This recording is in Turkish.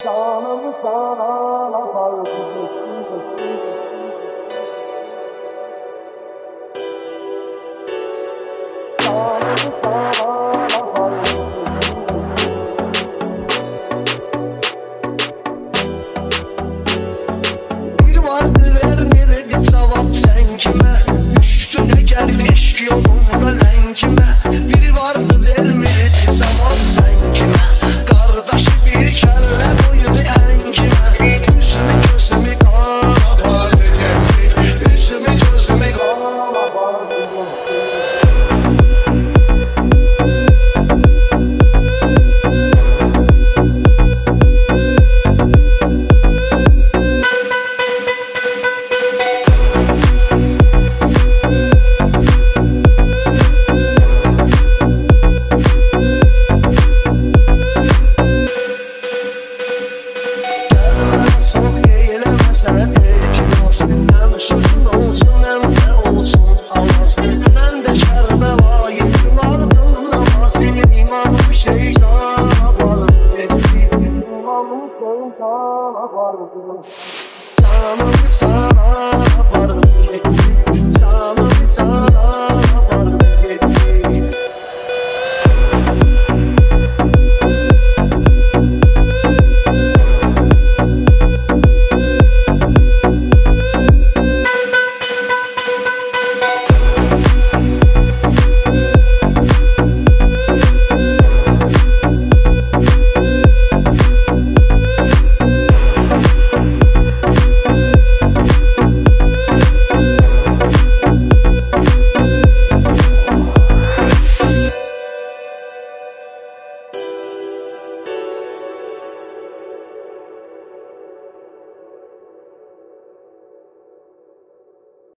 Canımı sana yapardım. Canımı sana yapardım. Bir vardı vermirdi cavab sen kime, düştün eğer eşk yolunda lenkime. Bir vardı vermirdi cavab sen kime, kardeşi bir kelle koydu enkime. Üzümü gözümü kana pardı geldi, üzümü gözümü kana pardı. Çok eğlenemezsen ilkin olsun, hem sözün olsun hem de olsun Allah'ın. Ben de Kerbela'yı vardım namazın, imanım şeytana vardı. İmanım şeytana vardı. Canım sana